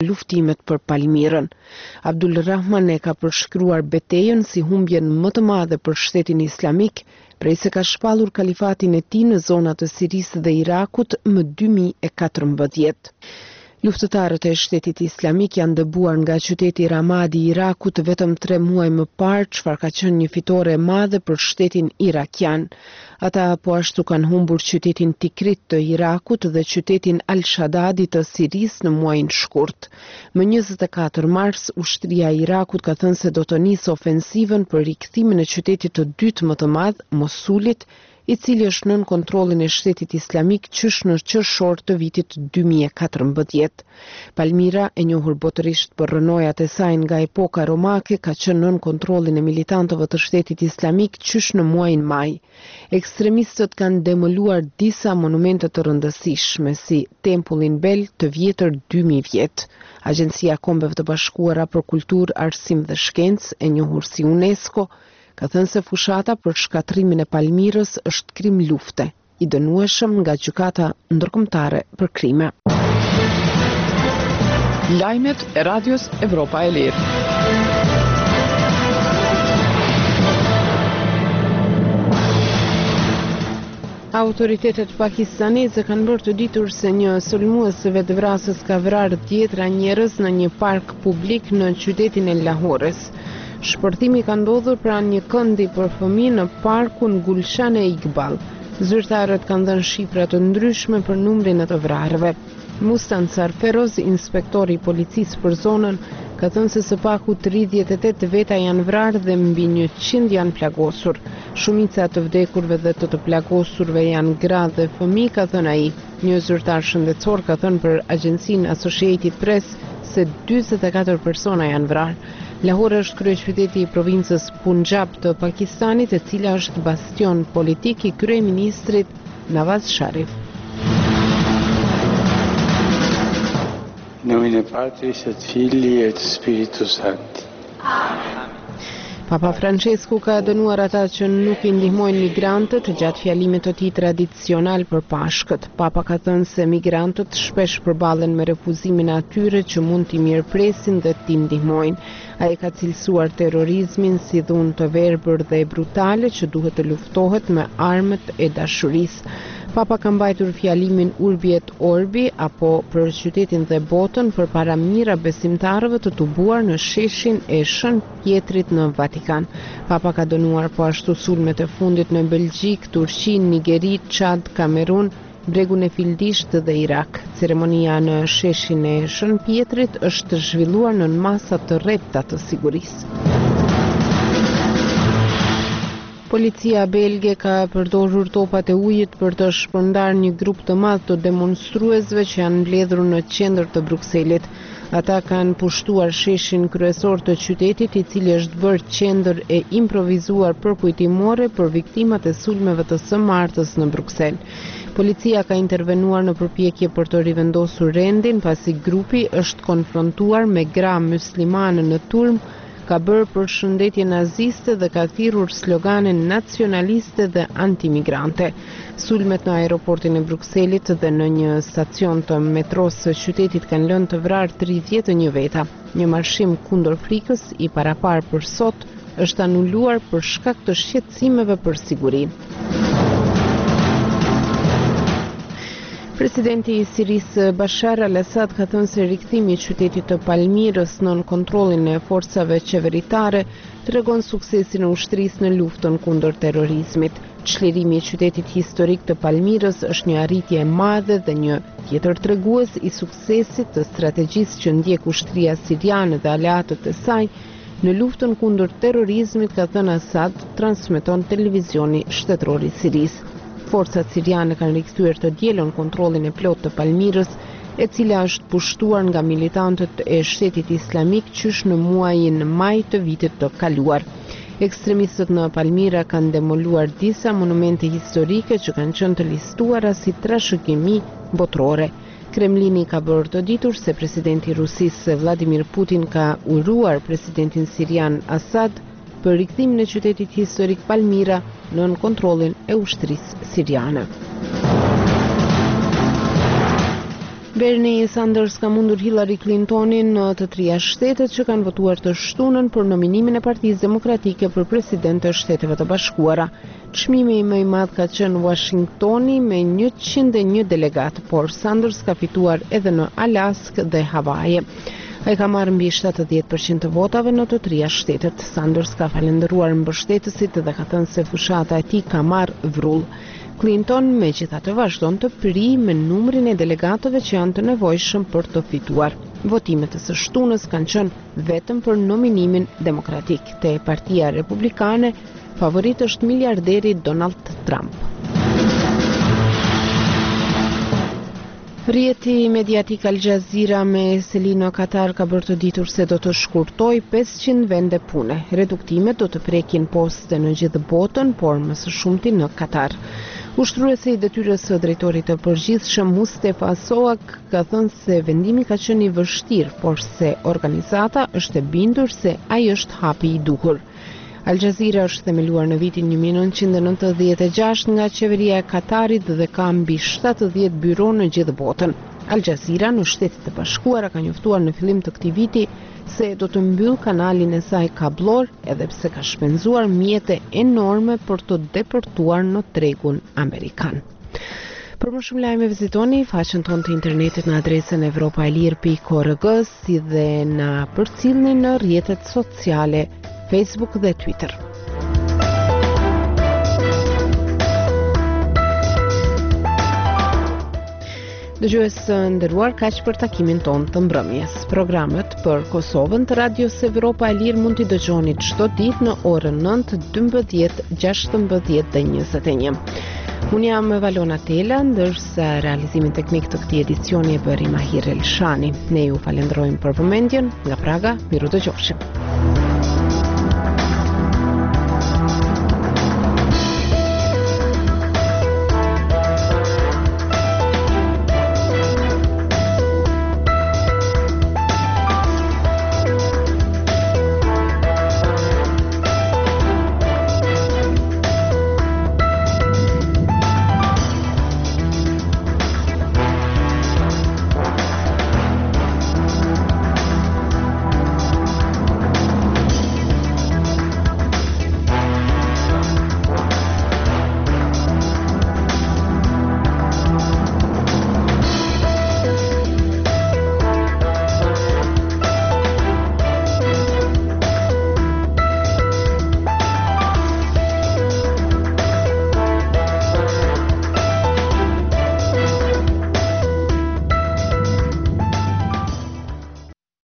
luftimet për Palmirën. Abdul Rahman e ka përshkruar betejën si humbjen më të madhe për shtetin islamik, prej se ka shpallur kalifatin e tij në zonat të Sirisë dhe Irakut më 2014. Luftëtarët e shtetit islamik janë dëbuar nga qyteti Ramadi i Irakut vetëm 3 muaj më parë, çfarë ka qenë një fitore e madhe për shtetin irakian. Ata po ashtu kanë humbur qytetin Tikrit të Irakut dhe qytetin Al-Shadadi të Sirisë në muajin shkurt. Më 24 mars, ushtria e Irakut ka thënë se do të nisë ofensivën për rikthimin e qytetit të dytë më të madh, Mosulit, i cili është nën kontrollin e shtetit islamik qysh në qershor të vitit 2014. Palmira, e njohur botërisht për rënojat e saj nga epoka romake, ka qenë nën kontrollin e militantëve të shtetit islamik qysh në muajin maj. Ekstremistët kanë demoluar disa monumente të rëndësishme, si Tempullin Bel, të vjetër 2000 vjet. Agjencia e Kombeve të Bashkuara për Kulturë, Arsim dhe Shkencë, e njohur si UNESCO, ka thënë se fushata për shkatrimin e Palmirës është krim lufte, i dënueshëm nga gjykata ndërkombëtare për krime. Lajmet e Radios Evropa e Lirë. Autoritetet pakistaneze kanë bërë të ditur se një sulmuesëve të vrasës ka vrarë 10 njerëz në një park publik në qytetin e Lahores. Shpërtimi ka ndodhur pranë një këndi për fëmijë në parkun Gulshan e Iqbal. Zyrtarët kanë dhënë shifra të ndryshme për numrin e të vrarëve. Mustan Sarferoz, inspektori i policisë për zonën, ka thënë se së paku 38 veta janë vrarë dhe mbi 100 janë plagosur. Shumica të vdekurve dhe të plagosurve janë gra dhe fëmijë, ka thënë ai. Një zyrtar shëndetësor ka thënë për agjencinë Associated Press se 44 persona janë vrarë. Lahore është kryeqyteti i provincës Punjab të Pakistanit, e cila është bastion politik i kryeministrit Nawaz Sharif. Në emrin e Patris e të Fillit e të Spiritus Sancti. Papa Francesku ka dënuar ata që nuk i ndihmojnë migrantët gjatë fjalimit të tij tradicional për Pashkët. Papa ka thënë se migrantët shpesh përballen me refuzimin e atyre që mund t'i mirëpresin dhe t'i ndihmojnë. Ai ka cilësuar terrorizmin si dhunë të verbër dhe brutale që duhet të luftohet me armët e dashurisë. Papa ka mbajtur fjalimin Urbi et Orbi, apo për qytetin dhe botën, përpara mijëra besimtarëve të tubuar në sheshin e Shën Pjetrit në Vatikan. Papa ka dënuar po ashtu sulmet e fundit në Belgjik, Turqi, Nigeri, Çad, Kamerun, Bregun e Fildisht dhe Irak. Ceremonia në sheshin e Shën Pjetrit është zhvilluar në masa të rrepta të sigurisë. Policia belge ka përdorur topat e ujit për të shpërndarë një grup të madh të demonstruesve që janë mbledhur në qendër të Brukselit. Ata kanë pushtuar sheshin kryesor të qytetit, i cili është bërë qendër e improvizuar përkujtimore për viktimat e sulmeve të së martës në Bruksel. Policia ka intervenuar në përpjekje për të rivendosur rendin, pasi grupi është konfrontuar me gra muslimane në turm, ka bërë përshëndetje naziste dhe ka thirrur slogane nacionaliste dhe antimigrante. Sulmet në aeroportin e Brukselit dhe në një stacion të metros së qytetit kanë lënë të vrarë 31 veta. Një marshim kundër frikës i parapar për sot është anuluar për shkak të shqetësimeve për sigurinë. Presidenti i Sirisë Bashar al-Assad ka thënë se rikthimi i qytetit të Palmirës nën kontrollin e forcave qeveritare tregon suksesin e ushtrisë në luftën kundër terrorizmit. Çlirimi i qytetit historik të Palmirës është një arritje e madhe dhe një tjetër tregues i suksesit të strategjisë që ndjek ushtria siriane dhe aleatët e saj në luftën kundër terrorizmit, ka thënë Assad, transmeton televizioni shtetëror i Sirisë. Forcat siriane kanë rikthyer të dielën kontrollin e plot të Palmirës, e cila është pushtuar nga militantët e shtetit islamik qysh në muajin maj të vitit të kaluar. Ekstremistët në Palmira kanë demoluar disa monumente historike që kanë qenë të listuara si trashëgimi botërore. Kremlini ka bërë të ditur se presidenti i Rusisë Vladimir Putin ka uruar presidentin sirian Assad për rikthimin e qytetit historik Palmira nën kontrollin e ushtrisë siriane. Bernie Sanders ka mundur Hillary Clintonin në të trija shtetet që kanë votuar të shtunën për nominimin e Partisë Demokratike për president të Shteteve të Bashkuara. Çmimi më i madh ka qenë Washingtoni me 101 delegat, por Sanders ka fituar edhe në Alaskë dhe Havaje. Ai ka marrë mbi 70% të votave në të trija shtetet. Sanders ka falendëruar mbështetësit dhe ka thënë se fushata e tij ka marrë vrull. Clinton megjithatë vazhdon të prijë me numrin e delegatëve që janë të nevojshëm për të fituar. Votimet e së shtunës kanë qenë vetëm për nominimin demokratik. Te Partia Republikane, favorit është miliarderi Donald Trump. Rrjeti mediatik Al Jazeera me seli në Katar ka bërë të ditur se do të shkurtoj 500 vende pune. Reduktimet do të prekin poste në gjithë botën, por më së shumti në Katar. Ushtruesi i detyrës së drejtorit të përgjithshëm Mustafa Soak ka thënë se vendimi ka qenë i vështirë, por se organizata është e bindur se ai është hapi i duhur. Al Jazeera është themeluar në vitin 1996 nga qeveria e Katarit dhe ka mbi 70 byro në gjithë botën. Al Jazeera në Shtetet e Bashkuara ka njoftuar në fillim të këtij viti se do të mbyll kanalin e saj kablor, edhe pse ka shpenzuar mjete enorme për të deportuar në tregun amerikan. Për më shumë lajme vizitoni faqen tonë të internetit në adresën europaelir.org, si dhe na përcillni në rrjetet sociale Facebook dhe Twitter. Dëgjues nderuar, kaq për takimin ton të mbrëmjes. Programet për Kosovën të Radios Evropa e Lirë mund t'i dëgjoni çdo ditë në orën 9, 12, 16 dhe 21. Unë jam Valona Tela, ndërsa realizimin teknik të këtij edicioni e bëri Mahir Elshani. Ne ju falenderojmë për vëmendjen. Nga Praga, miru dëgjofshim.